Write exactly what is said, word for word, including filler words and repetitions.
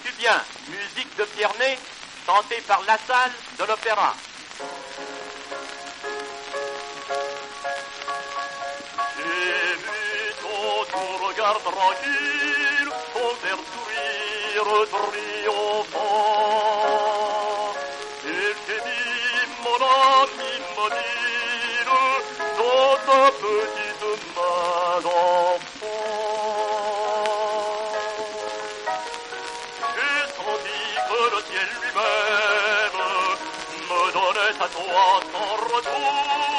Écoutes-tu bien, musique de Pierné, chantée par La Salle de l'Opéra. J'ai vu ton, ton regard tranquille, ton air sourire triomphant. Et j'ai mis mon ami mobile dans ta petite main d'enfant. J'ai senti que le ciel lui-même me donnait à toi sans retour.